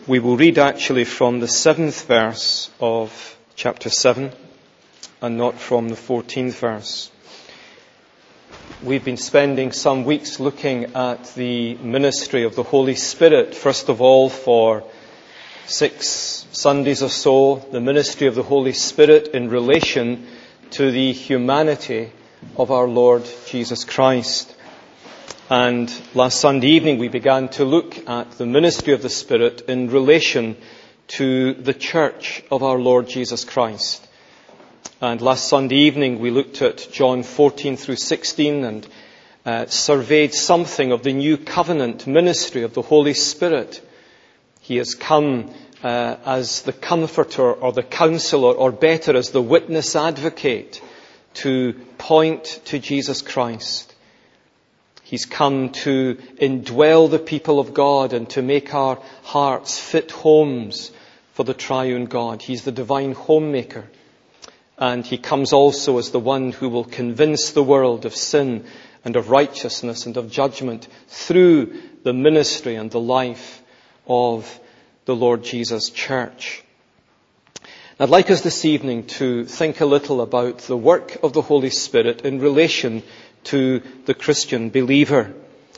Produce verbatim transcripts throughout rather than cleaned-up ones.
We will read actually from the seventh verse of chapter seven and not from the fourteenth verse. We've been spending some weeks looking at the ministry of the Holy Spirit. First of all, for six Sundays or so, the ministry of the Holy Spirit in relation to the humanity of our Lord Jesus Christ. And last Sunday evening we began to look at the ministry of the Spirit in relation to the church of our Lord Jesus Christ. And last Sunday evening we looked at John fourteen through sixteen and uh, surveyed something of the new covenant ministry of the Holy Spirit. He has come uh, as the comforter or the counselor, or better as the witness advocate, to point to Jesus Christ. He's come to indwell the people of God and to make our hearts fit homes for the triune God. He's the divine homemaker. And he comes also as the one who will convince the world of sin and of righteousness and of judgment through the ministry and the life of the Lord Jesus' church. I'd like us this evening to think a little about the work of the Holy Spirit in relation to the Christian believer.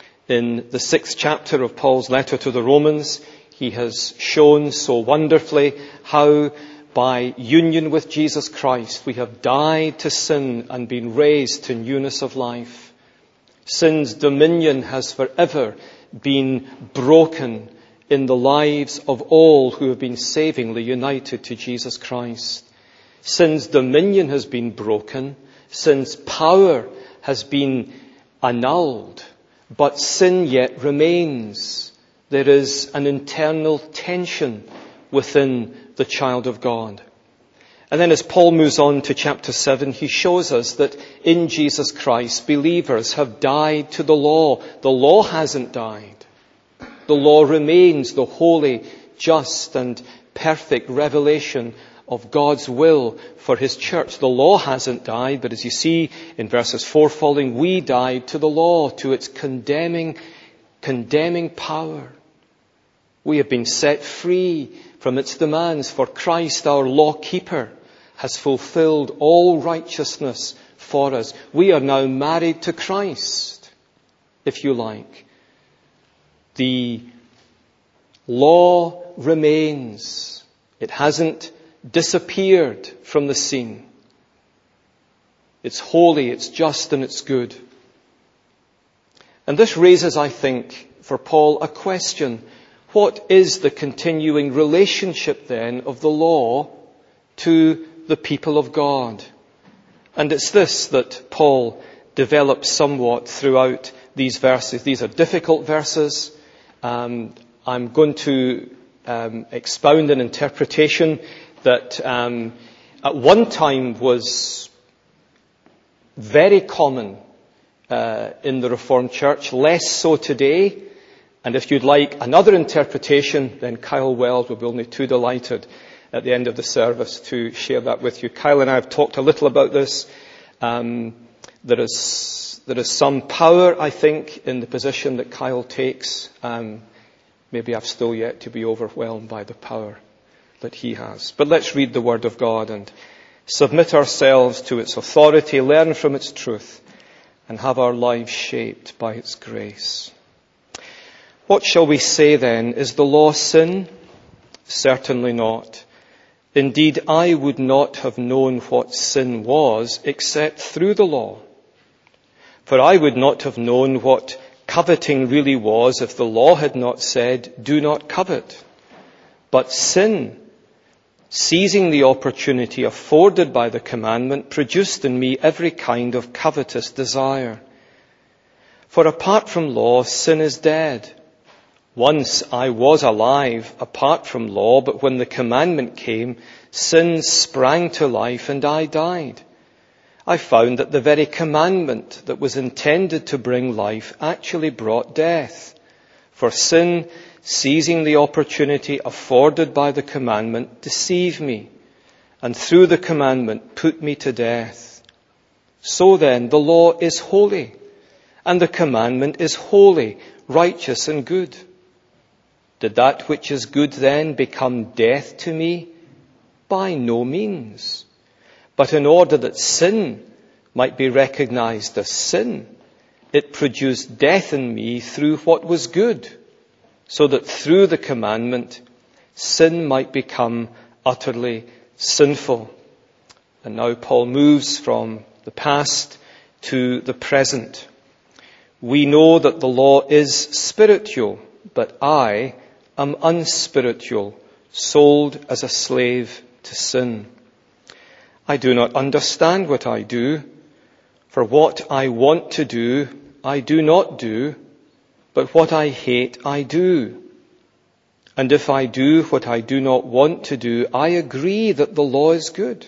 In the sixth chapter of Paul's letter to the Romans, he has shown so wonderfully how by union with Jesus Christ we have died to sin and been raised to newness of life. Sin's dominion has forever been broken in the lives of all who have been savingly united to Jesus Christ. Sin's dominion has been broken. Sin's power has been annulled, but sin yet remains. There is an internal tension within the child of God. And then as Paul moves on to chapter seven, he shows us that in Jesus Christ, believers have died to the law. The law hasn't died. The law remains the holy, just and perfect revelation of God's will for his church. The law hasn't died, but as you see in verses four following, we died to the law, to its condemning, condemning power. We have been set free from its demands, for Christ, our law keeper, has fulfilled all righteousness for us. We are now married to Christ, if you like. The law remains. It hasn't disappeared from the scene. It's holy, it's just, and it's good. And this raises, I think, for Paul, a question. What is the continuing relationship then of the law to the people of God? And it's this that Paul develops somewhat throughout these verses. These are difficult verses. Um, I'm going to um, expound an interpretation that um, at one time was very common uh, in the Reformed Church, less so today. And if you'd like another interpretation, then Kyle Wells will be only too delighted at the end of the service to share that with you. Kyle and I have talked a little about this. Um, there is there is some power, I think, in the position that Kyle takes. Um, maybe I've still yet to be overwhelmed by the power that he has. But let's read the Word of God and submit ourselves to its authority, learn from its truth, and have our lives shaped by its grace. What shall we say then? Is the law sin? Certainly not. Indeed, I would not have known what sin was except through the law. For I would not have known what coveting really was if the law had not said, do not covet. But sin, seizing the opportunity afforded by the commandment, produced in me every kind of covetous desire. For apart from law, sin is dead. Once I was alive apart from law, but when the commandment came, sin sprang to life and I died. I found that the very commandment that was intended to bring life actually brought death. For sin, seizing the opportunity afforded by the commandment, deceived me, and through the commandment put me to death. So then, the law is holy, and the commandment is holy, righteous, and good. Did that which is good then become death to me? By no means. But in order that sin might be recognized as sin, it produced death in me through what was good, so that through the commandment, sin might become utterly sinful. And now Paul moves from the past to the present. We know that the law is spiritual, but I am unspiritual, sold as a slave to sin. I do not understand what I do, for what I want to do, I do not do, but what I hate, I do. And if I do what I do not want to do, I agree that the law is good.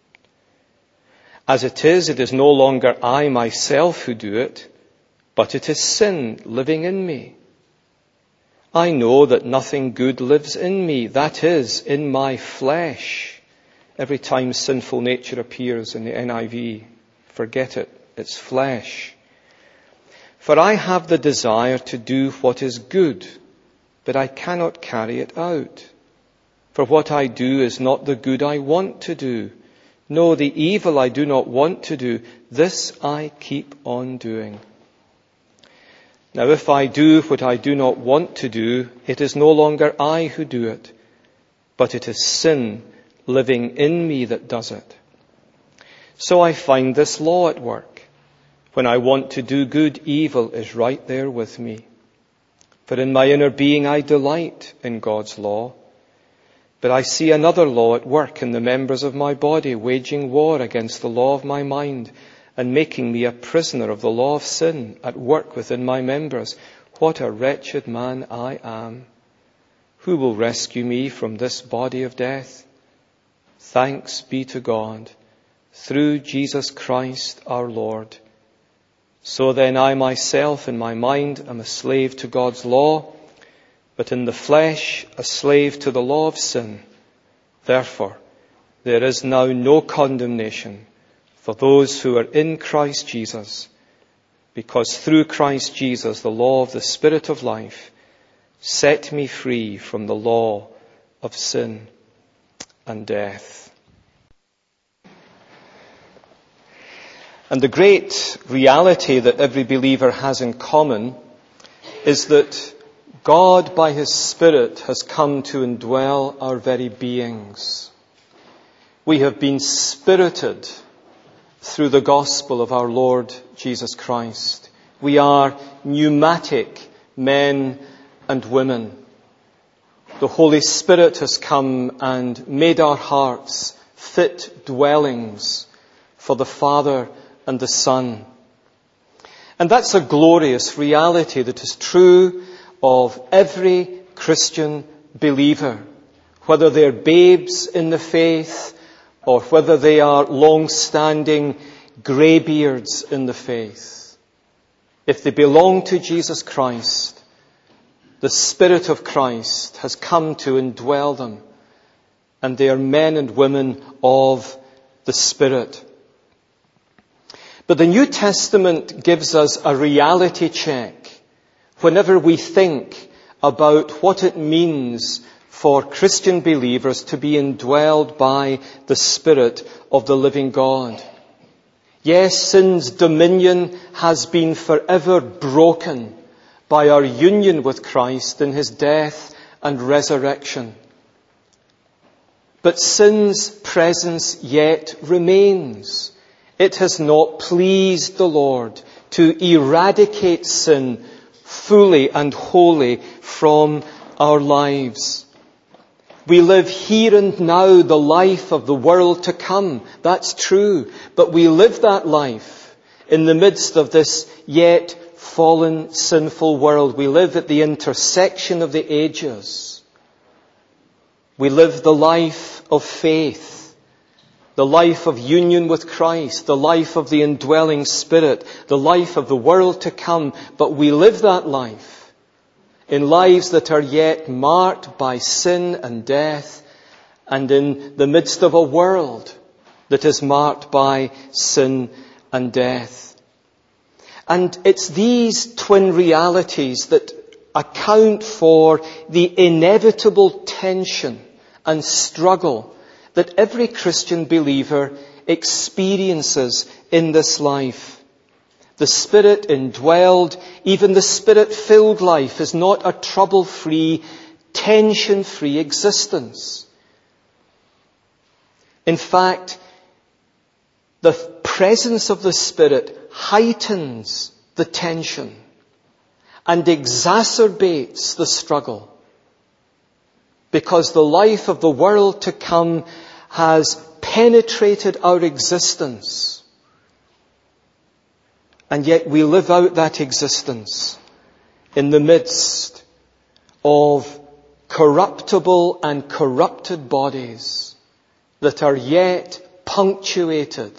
As it is, it is no longer I myself who do it, but it is sin living in me. I know that nothing good lives in me, that is, in my flesh. Every time sinful nature appears in the N I V, forget it, it's flesh. For I have the desire to do what is good, but I cannot carry it out. For what I do is not the good I want to do. No, the evil I do not want to do, this I keep on doing. Now if I do what I do not want to do, it is no longer I who do it, but it is sin living in me that does it. So I find this law at work. When I want to do good, evil is right there with me. For in my inner being I delight in God's law. But I see another law at work in the members of my body, waging war against the law of my mind and making me a prisoner of the law of sin at work within my members. What a wretched man I am. Who will rescue me from this body of death? Thanks be to God, through Jesus Christ our Lord. So then I myself in my mind am a slave to God's law, but in the flesh a slave to the law of sin. Therefore, there is now no condemnation for those who are in Christ Jesus, because through Christ Jesus the law of the Spirit of life set me free from the law of sin and death. And the great reality that every believer has in common is that God, by His Spirit, has come to indwell our very beings. We have been spirited through the gospel of our Lord Jesus Christ. We are pneumatic men and women. The Holy Spirit has come and made our hearts fit dwellings for the Father and the Son. And that's a glorious reality that is true of every Christian believer, whether they're babes in the faith or whether they are long-standing greybeards in the faith. If they belong to Jesus Christ, the Spirit of Christ has come to indwell them, and they are men and women of the Spirit. But the New Testament gives us a reality check whenever we think about what it means for Christian believers to be indwelled by the Spirit of the living God. Yes, sin's dominion has been forever broken by our union with Christ in His death and resurrection. But sin's presence yet remains. It has not pleased the Lord to eradicate sin fully and wholly from our lives. We live here and now the life of the world to come. That's true. But we live that life in the midst of this yet fallen, sinful world. We live at the intersection of the ages. We live the life of faith, the life of union with Christ, the life of the indwelling Spirit, the life of the world to come. But we live that life in lives that are yet marked by sin and death, and in the midst of a world that is marked by sin and death. And it's these twin realities that account for the inevitable tension and struggle that every Christian believer experiences in this life. The Spirit-indwelled, even the Spirit-filled life is not a trouble-free, tension-free existence. In fact, the presence of the Spirit heightens the tension and exacerbates the struggle, because the life of the world to come has penetrated our existence. And yet we live out that existence in the midst of corruptible and corrupted bodies that are yet punctuated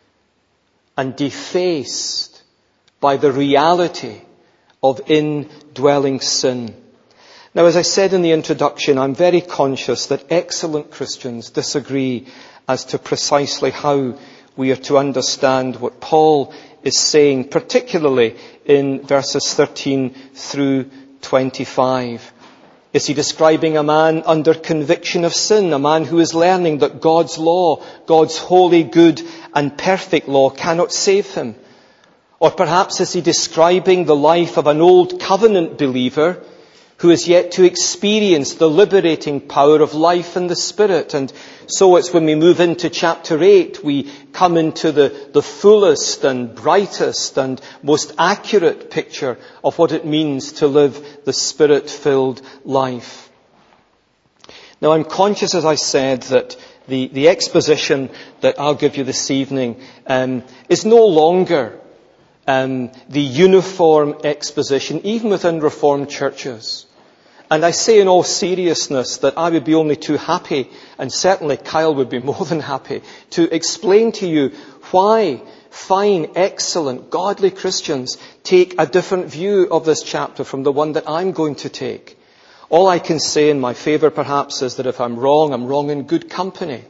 and defaced by the reality of indwelling sin. Now, as I said in the introduction, I'm very conscious that excellent Christians disagree as to precisely how we are to understand what Paul is saying, particularly in verses thirteen through twenty-five. Is he describing a man under conviction of sin, a man who is learning that God's law, God's holy, good and perfect law cannot save him? Or perhaps is he describing the life of an old covenant believer who is yet to experience the liberating power of life in the Spirit? And so it's when we move into chapter eight, we come into the, the fullest and brightest and most accurate picture of what it means to live the Spirit-filled life. Now, I'm conscious, as I said, that the, the exposition that I'll give you this evening um, is no longer um, the uniform exposition, even within Reformed churches. And I say in all seriousness that I would be only too happy, and certainly Kyle would be more than happy, to explain to you why fine, excellent, godly Christians take a different view of this chapter from the one that I'm going to take. All I can say in my favour perhaps is that if I'm wrong, I'm wrong in good company.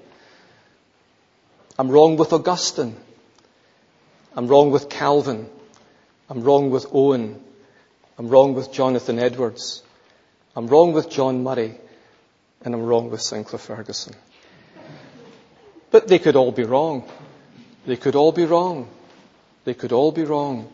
I'm wrong with Augustine. I'm wrong with Calvin. I'm wrong with Owen. I'm wrong with Jonathan Edwards. I'm wrong with John Murray, and I'm wrong with Sinclair Ferguson. But they could all be wrong. They could all be wrong. They could all be wrong.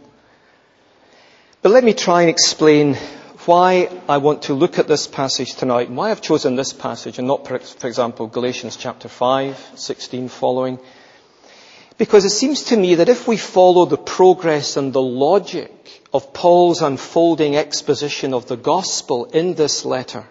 But let me try and explain why I want to look at this passage tonight, and why I've chosen this passage and not, for example, Galatians chapter five, sixteen following. Because it seems to me that if we follow the progress and the logic of Paul's unfolding exposition of the gospel in this letter,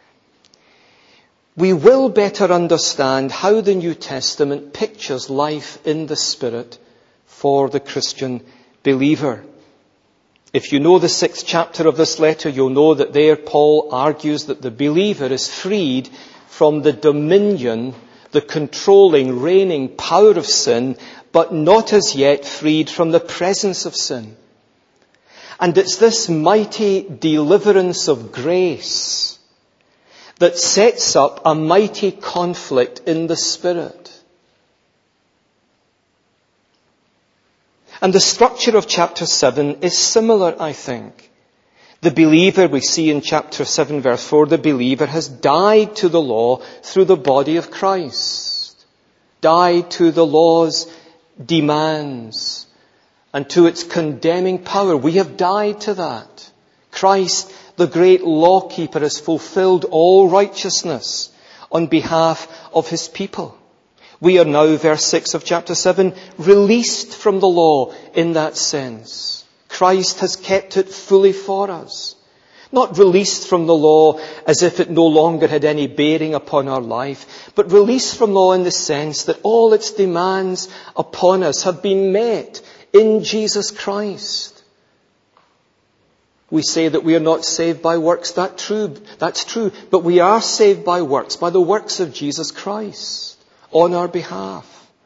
we will better understand how the New Testament pictures life in the Spirit for the Christian believer. If you know the sixth chapter of this letter, you'll know that there Paul argues that the believer is freed from the dominion, the controlling, reigning power of sin, but not as yet freed from the presence of sin. And it's this mighty deliverance of grace that sets up a mighty conflict in the Spirit. And the structure of chapter seven is similar, I think. The believer, we see in chapter seven, verse four, the believer has died to the law through the body of Christ. Died to the law's demands and to its condemning power. We have died to that. Christ, the great law keeper, has fulfilled all righteousness on behalf of his people. We are now, verse six of chapter seven, released from the law in that sense. Christ has kept it fully for us. Not released from the law as if it no longer had any bearing upon our life, but released from law in the sense that all its demands upon us have been met in Jesus Christ. We say that we are not saved by works. That true, that's true. But we are saved by works, by the works of Jesus Christ on our behalf.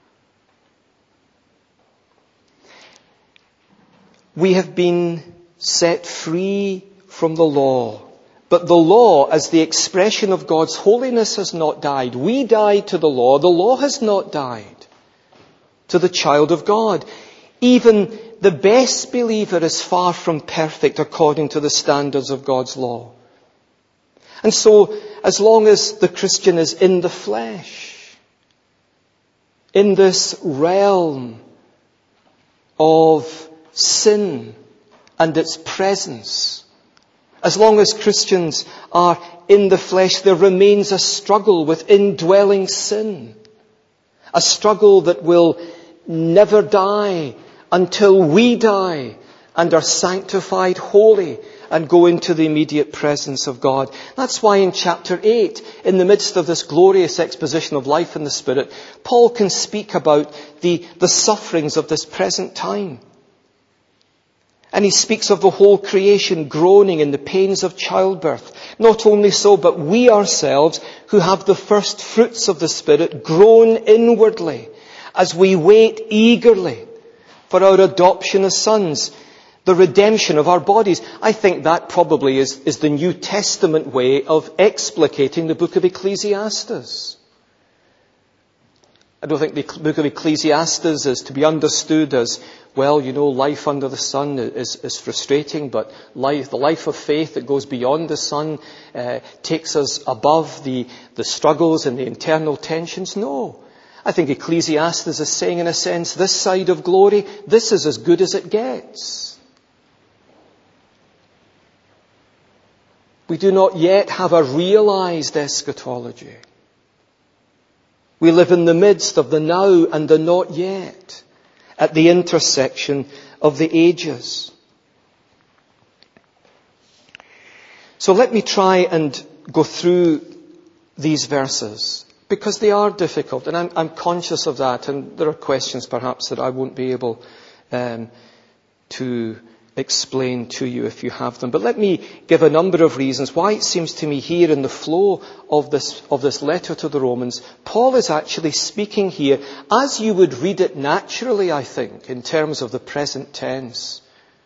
We have been set free from the law. But the law, as the expression of God's holiness, has not died. We died to the law. The law has not died to the child of God. Even the best believer is far from perfect according to the standards of God's law. And so, as long as the Christian is in the flesh, in this realm of sin and its presence, as long as Christians are in the flesh, there remains a struggle with indwelling sin. A struggle that will never die until we die and are sanctified holy and go into the immediate presence of God. That's why in chapter eight, in the midst of this glorious exposition of life in the Spirit, Paul can speak about the, the sufferings of this present time. And he speaks of the whole creation groaning in the pains of childbirth. Not only so, but we ourselves, who have the first fruits of the Spirit, groan inwardly as we wait eagerly for our adoption as sons, the redemption of our bodies. I think that probably is, is the New Testament way of explicating the book of Ecclesiastes. I don't think the book of Ecclesiastes is to be understood as, well, you know, life under the sun is, is frustrating, but life, the life of faith that goes beyond the sun uh, takes us above the, the struggles and the internal tensions. No. I think Ecclesiastes is saying, in a sense, this side of glory, this is as good as it gets. We do not yet have a realized eschatology. We live in the midst of the now and the not yet, at the intersection of the ages. So let me try and go through these verses, because they are difficult, and I'm, I'm conscious of that, and there are questions perhaps that I won't be able um, to explain to you if you have them. But let me give a number of reasons why it seems to me here in the flow of this, of this letter to the Romans, Paul is actually speaking here as you would read it naturally, I think, in terms of the present tense.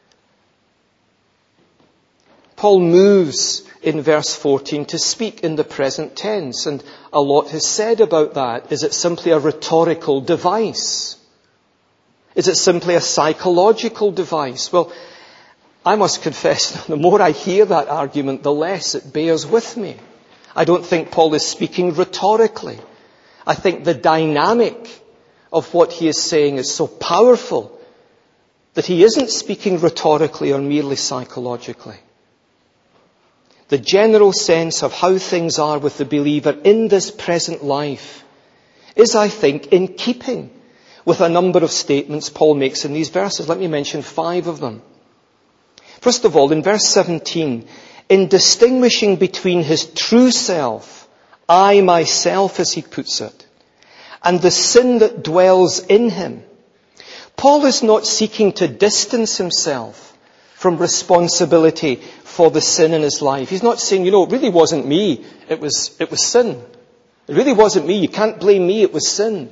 Paul moves in verse fourteen to speak in the present tense, and a lot is said about that. Is it simply a rhetorical device? Is it simply a psychological device? Well, I must confess, the more I hear that argument, the less it bears with me. I don't think Paul is speaking rhetorically. I think the dynamic of what he is saying is so powerful that he isn't speaking rhetorically or merely psychologically. The general sense of how things are with the believer in this present life is, I think, in keeping with a number of statements Paul makes in these verses. Let me mention five of them. First of all, in verse seventeen, in distinguishing between his true self, I myself, as he puts it, and the sin that dwells in him, Paul is not seeking to distance himself from responsibility for the sin in his life. He's not saying, you know, it really wasn't me, it was, it was sin. It really wasn't me, you can't blame me, it was sin.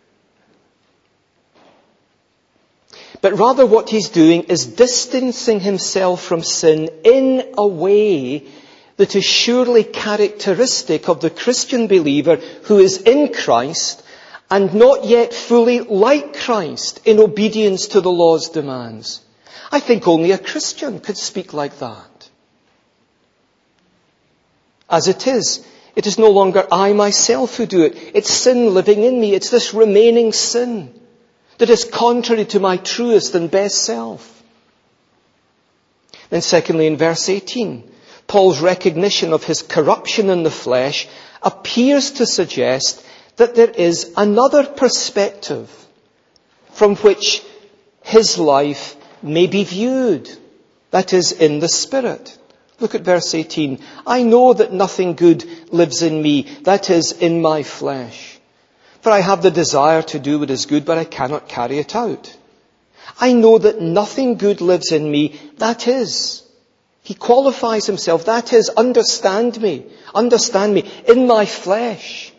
But rather what he's doing is distancing himself from sin in a way that is surely characteristic of the Christian believer who is in Christ and not yet fully like Christ in obedience to the law's demands. I think only a Christian could speak like that. As it is, it is no longer I myself who do it. It's sin living in me. It's this remaining sin that is contrary to my truest and best self. Then secondly, in verse eighteen, Paul's recognition of his corruption in the flesh appears to suggest that there is another perspective from which his life may be viewed. That is, in the Spirit. Look at verse eighteen. I know that nothing good lives in me, that is, in my flesh. For I have the desire to do what is good, but I cannot carry it out. I know that nothing good lives in me, that is. He qualifies himself, that is, understand me, understand me, in my flesh.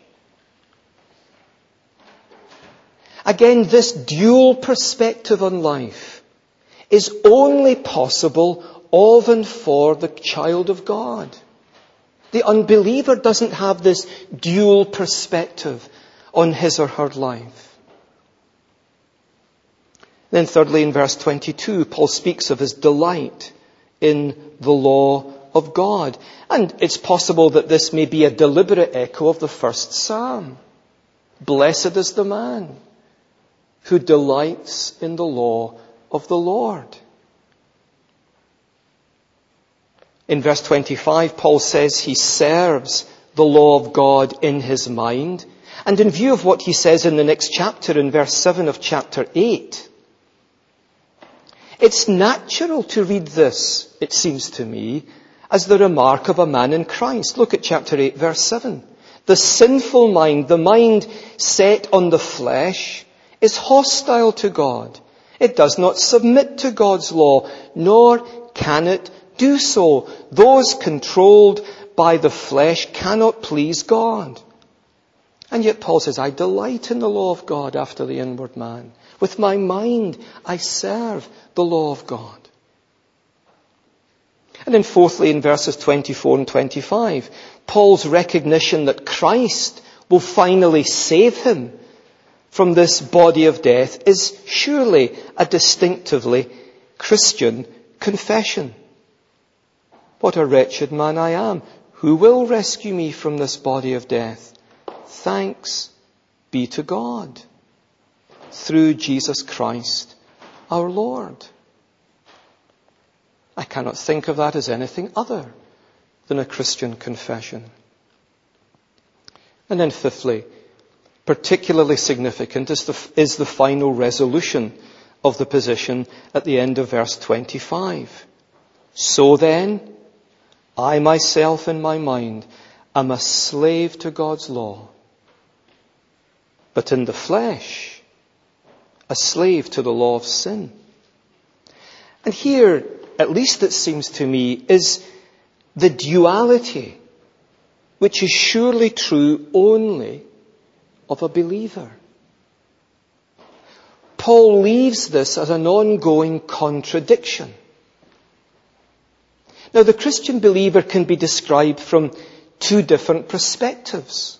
Again, this dual perspective on life is only possible of and for the child of God. The unbeliever doesn't have this dual perspective on his or her life. Then thirdly, in verse twenty-two, Paul speaks of his delight in the law of God. And it's possible that this may be a deliberate echo of the first psalm. Blessed is the man who delights in the law of the Lord. In verse twenty-five, Paul says he serves the law of God in his mind. And in view of what he says in the next chapter, in verse seven of chapter eight, it's natural to read this, it seems to me, as the remark of a man in Christ. Look at chapter eight, verse seven. The sinful mind, the mind set on the flesh, is hostile to God. It does not submit to God's law, nor can it do so. Those controlled by the flesh cannot please God. And yet Paul says, I delight in the law of God after the inward man. With my mind, I serve the law of God. And then fourthly, in verses twenty-four and twenty-five, Paul's recognition that Christ will finally save him from this body of death is surely a distinctively Christian confession. What a wretched man I am. Who will rescue me from this body of death? Thanks be to God through Jesus Christ our Lord. I cannot think of that as anything other than a Christian confession. And then fifthly, particularly significant is the, is the final resolution of the position at the end of verse twenty-five. So then, I myself in my mind am a slave to God's law, but in the flesh, a slave to the law of sin. And here, at least it seems to me, is the duality which is surely true only of a believer. Paul leaves this as an ongoing contradiction. Now, the Christian believer can be described from two different perspectives.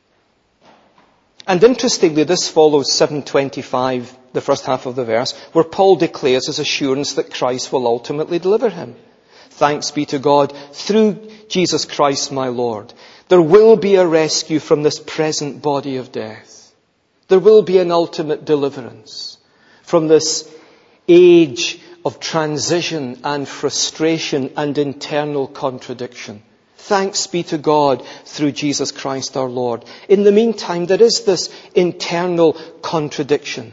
And interestingly, this follows seven twenty-five, the first half of the verse, where Paul declares his assurance that Christ will ultimately deliver him. Thanks be to God through Jesus Christ my Lord. There will be a rescue from this present body of death. There will be an ultimate deliverance from this age of transition and frustration and internal contradiction. Thanks be to God through Jesus Christ our Lord. In the meantime, there is this internal contradiction.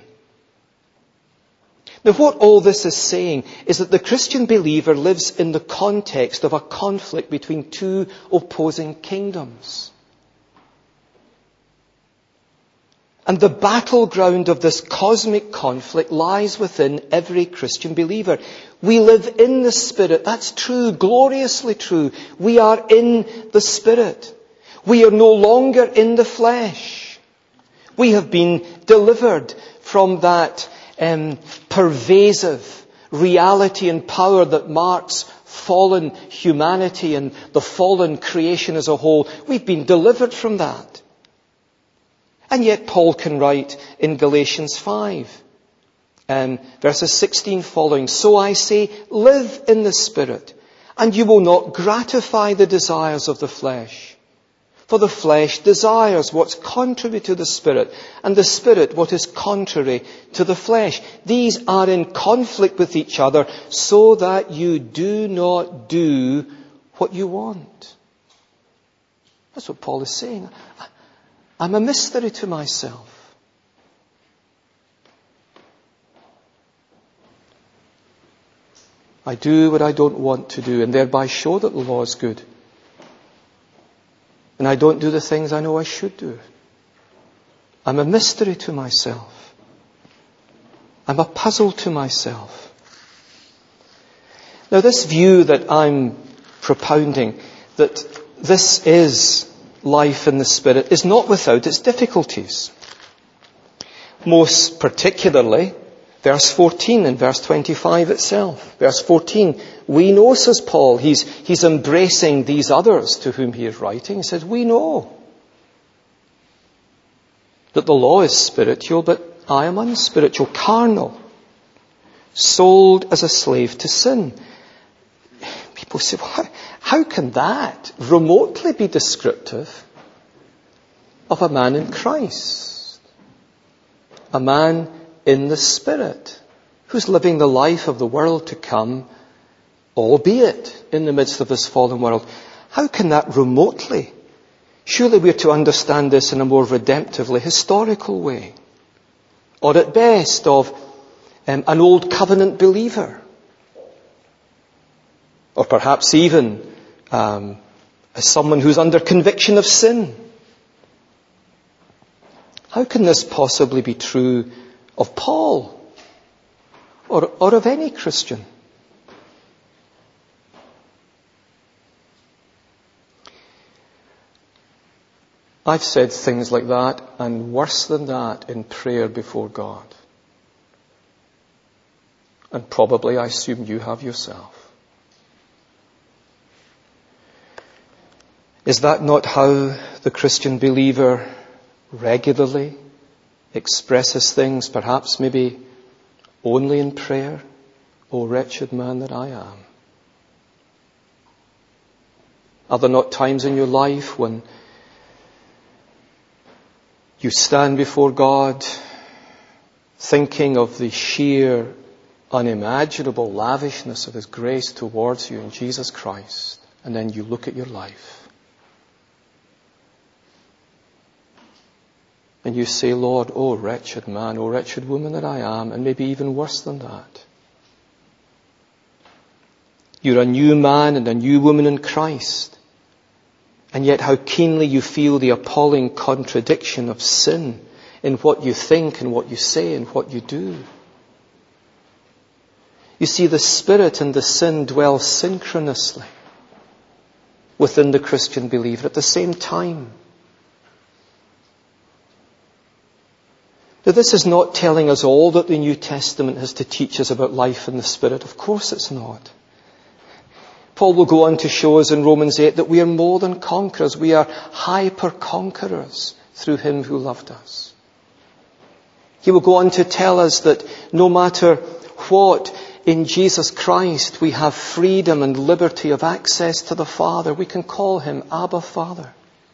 Now, what all this is saying is that the Christian believer lives in the context of a conflict between two opposing kingdoms. And the battleground of this cosmic conflict lies within every Christian believer. We live in the Spirit. That's true, gloriously true. We are in the Spirit. We are no longer in the flesh. We have been delivered from that um, pervasive reality and power that marks fallen humanity and the fallen creation as a whole. We've been delivered from that. And yet Paul can write in Galatians five, um, verses sixteen following, So I say, live in the Spirit, and you will not gratify the desires of the flesh. For the flesh desires what's contrary to the Spirit, and the Spirit what is contrary to the flesh. These are in conflict with each other, so that you do not do what you want. That's what Paul is saying. I'm a mystery to myself. I do what I don't want to do and thereby show that the law is good. And I don't do the things I know I should do. I'm a mystery to myself. I'm a puzzle to myself. Now, this view that I'm propounding, that this is life in the Spirit, is not without its difficulties. Most particularly, verse fourteen and verse twenty-five itself. Verse fourteen, we know, says Paul, he's, he's embracing these others to whom he is writing. He says, we know that the law is spiritual, but I am unspiritual, carnal. sold as a slave to sin. People say, well, how, how can that remotely be descriptive of a man in Christ? A man in the Spirit, who's living the life of the world to come, albeit in the midst of this fallen world. How can that remotely? Surely we're to understand this in a more redemptively historical way. Or at best of um, an old covenant believer. Or perhaps even um, as someone who's under conviction of sin. How can this possibly be true of Paul? Or, or of any Christian? I've said things like that, and worse than that, in prayer before God. And probably, I assume, you have yourself. Is that not how the Christian believer regularly expresses things, perhaps maybe only in prayer? O wretched man that I am. Are there not times in your life when you stand before God thinking of the sheer, unimaginable lavishness of His grace towards you in Jesus Christ, and then you look at your life and you say, Lord, oh wretched man, oh wretched woman that I am, and maybe even worse than that. You're a new man and a new woman in Christ. And yet how keenly you feel the appalling contradiction of sin in what you think and what you say and what you do. You see, the Spirit and the sin dwell synchronously within the Christian believer at the same time. Now, this is not telling us all that the New Testament has to teach us about life in the Spirit. Of course it's not. Paul will go on to show us in Romans eight that we are more than conquerors. We are hyper-conquerors through Him who loved us. He will go on to tell us that no matter what, in Jesus Christ we have freedom and liberty of access to the Father. We can call Him Abba, Father.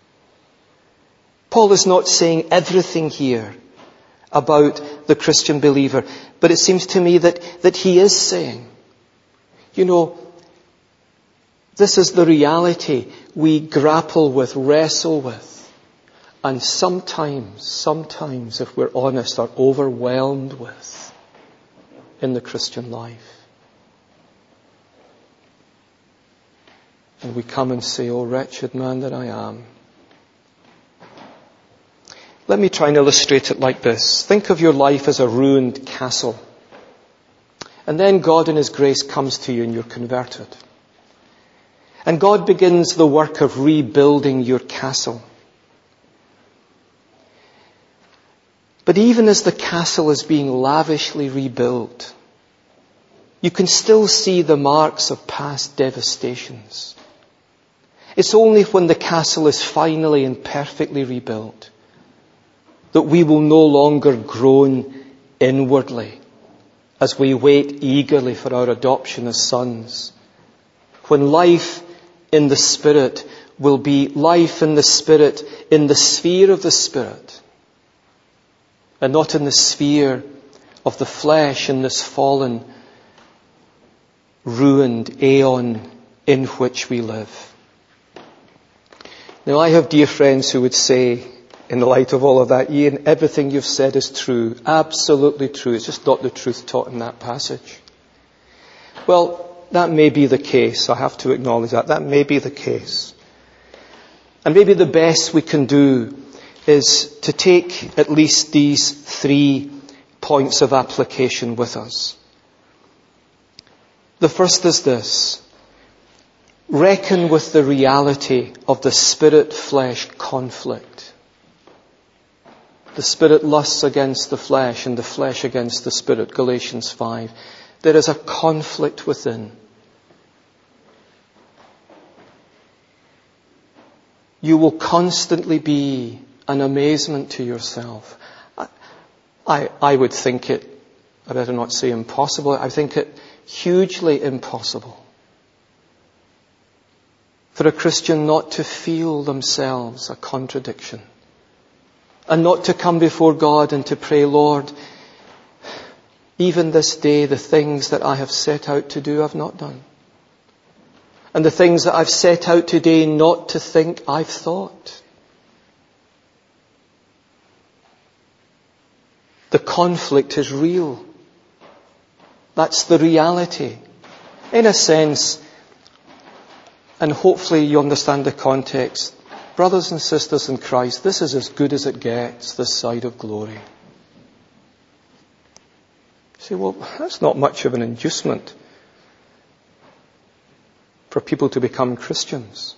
Paul is not saying everything here about the Christian believer, but it seems to me that, that he is saying, you know, this is the reality we grapple with, wrestle with, and sometimes, sometimes, if we're honest, are overwhelmed with in the Christian life. And we come and say, oh wretched man that I am. Let me try and illustrate it like this. Think of your life as a ruined castle. And then God in His grace comes to you and you're converted. And God begins the work of rebuilding your castle. But even as the castle is being lavishly rebuilt, you can still see the marks of past devastations. It's only when the castle is finally and perfectly rebuilt that we will no longer groan inwardly as we wait eagerly for our adoption as sons. When life in the Spirit will be life in the Spirit in the sphere of the Spirit and not in the sphere of the flesh in this fallen, ruined aeon in which we live. Now, I have dear friends who would say, in the light of all of that, Ian, everything you've said is true, absolutely true. It's just not the truth taught in that passage. Well, that may be the case. I have to acknowledge that. That may be the case. And maybe the best we can do is to take at least these three points of application with us. The first is this. Reckon with the reality of the spirit-flesh conflict. The spirit lusts against the flesh and the flesh against the spirit. Galatians five. There is a conflict within. You will constantly be an amazement to yourself. I, I, I would think it I better not say impossible, I think it hugely impossible for a Christian not to feel themselves a contradiction and not to come before God and to pray, Lord, even this day the things that I have set out to do I've not done. And the things that I've set out today not to think I've thought. The conflict is real. That's the reality. In a sense, and hopefully you understand the context, brothers and sisters in Christ, this is as good as it gets, this side of glory. You say, well, that's not much of an inducement for people to become Christians.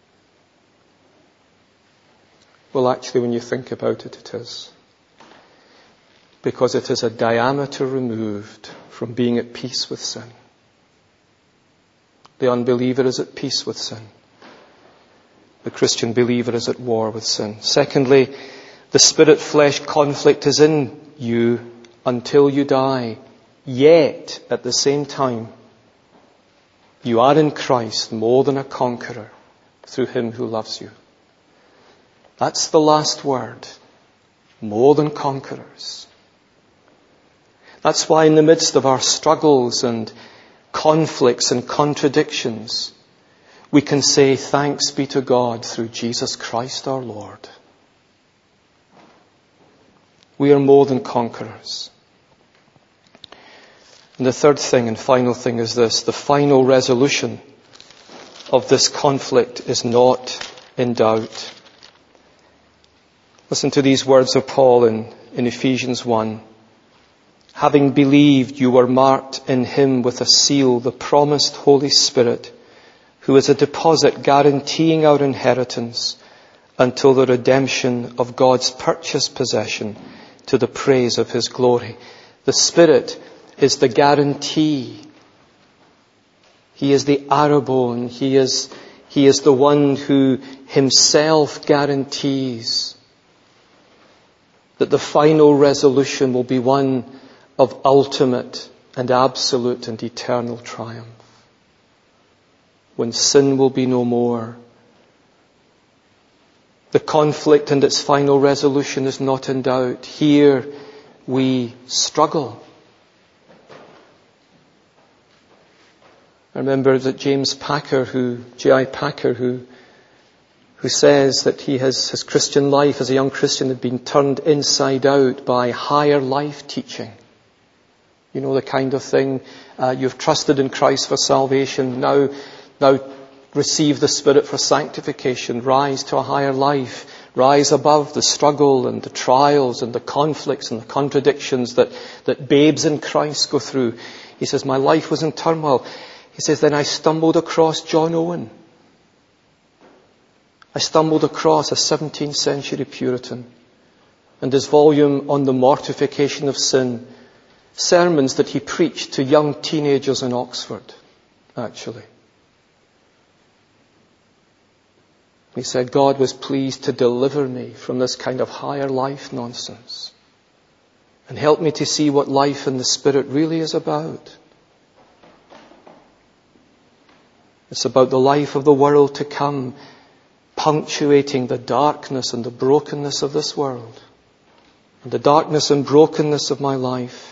Well, actually, when you think about it, it is. Because it is a diameter removed from being at peace with sin. The unbeliever is at peace with sin. The Christian believer is at war with sin. Secondly, the spirit-flesh conflict is in you until you die. Yet, at the same time, you are in Christ more than a conqueror through Him who loves you. That's the last word. More than conquerors. That's why in the midst of our struggles and conflicts and contradictions, we can say, thanks be to God through Jesus Christ our Lord. We are more than conquerors. And the third thing and final thing is this. The final resolution of this conflict is not in doubt. Listen to these words of Paul in, in Ephesians one. Having believed, you were marked in Him with a seal, the promised Holy Spirit, who is a deposit guaranteeing our inheritance until the redemption of God's purchased possession to the praise of His glory. The Spirit is the guarantee. He is the arrabon. He is, he is the one who Himself guarantees that the final resolution will be one of ultimate and absolute and eternal triumph. When sin will be no more. The conflict and its final resolution is not in doubt. Here we struggle. I remember that James Packer, who, J I Packer, who, who says that he has, his Christian life as a young Christian had been turned inside out by higher life teaching. You know, the kind of thing, uh, you've trusted in Christ for salvation, now, now receive the Spirit for sanctification, rise to a higher life, rise above the struggle and the trials and the conflicts and the contradictions that, that babes in Christ go through. He says, my life was in turmoil. He says, then I stumbled across John Owen. I stumbled across a seventeenth century Puritan and his volume on the mortification of sin. Sermons that he preached to young teenagers in Oxford, actually. He said, God was pleased to deliver me from this kind of higher life nonsense and help me to see what life in the Spirit really is about. It's about the life of the world to come, punctuating the darkness and the brokenness of this world, and the darkness and brokenness of my life.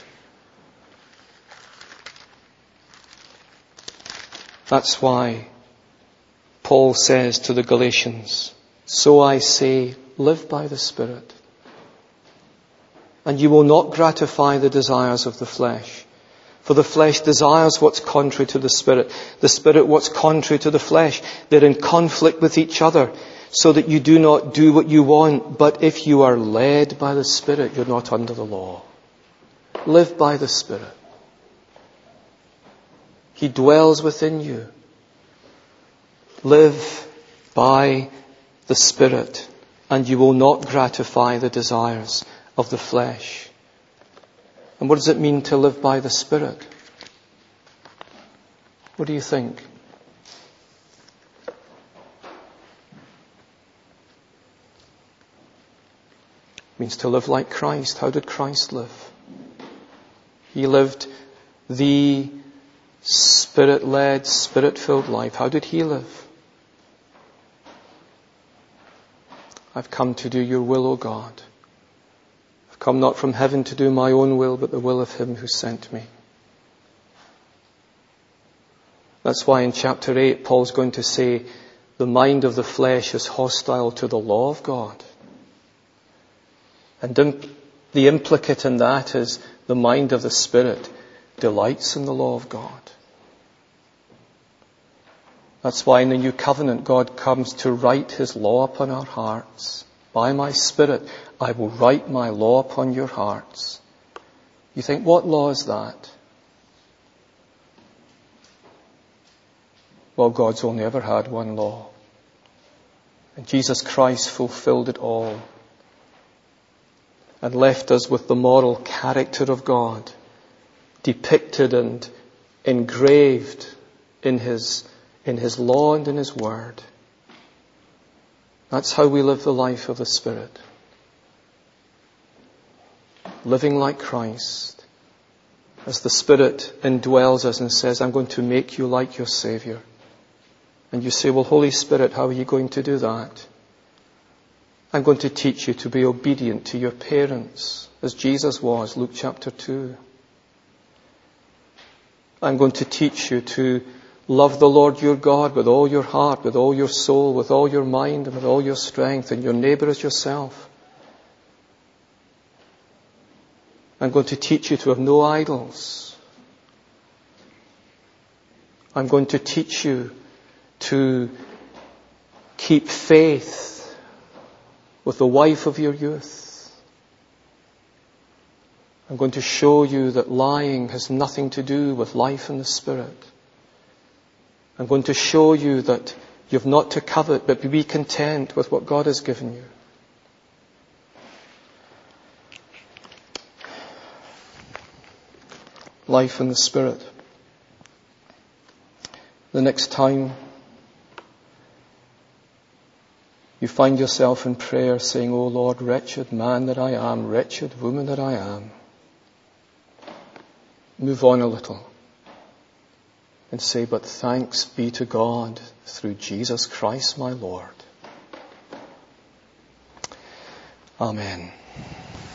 That's why Paul says to the Galatians, so I say, live by the Spirit, and you will not gratify the desires of the flesh. For the flesh desires what's contrary to the Spirit. The Spirit what's contrary to the flesh. They're in conflict with each other, so that you do not do what you want. But if you are led by the Spirit, you're not under the law. Live by the Spirit. He dwells within you. Live by the Spirit, and you will not gratify the desires of the flesh. And what does it mean to live by the Spirit? What do you think? It means to live like Christ. How did Christ live? He lived the Spirit-led, Spirit-filled life. How did he live? I've come to do your will, O God. I've come not from heaven to do my own will, but the will of him who sent me. That's why in chapter eight, Paul's going to say, the mind of the flesh is hostile to the law of God. And the implicate in that is the mind of the Spirit delights in the law of God. That's why in the new covenant, God comes to write his law upon our hearts. By my Spirit, I will write my law upon your hearts. You think, what law is that? Well, God's only ever had one law. And Jesus Christ fulfilled it all. And left us with the moral character of God, depicted and engraved in his, in his law and in his word. That's how we live the life of the Spirit. Living like Christ. As the Spirit indwells us and says, I'm going to make you like your Savior. And you say, well, Holy Spirit, how are you going to do that? I'm going to teach you to be obedient to your parents, as Jesus was, Luke chapter two. I'm going to teach you to love the Lord your God with all your heart, with all your soul, with all your mind, and with all your strength, and your neighbour as yourself. I'm going to teach you to have no idols. I'm going to teach you to keep faith with the wife of your youth. I'm going to show you that lying has nothing to do with life in the Spirit. I'm going to show you that you've not to covet, but be content with what God has given you. Life in the Spirit. The next time you find yourself in prayer saying, "Oh Lord, wretched man that I am, wretched woman that I am," move on a little and say, "But thanks be to God through Jesus Christ my Lord." Amen.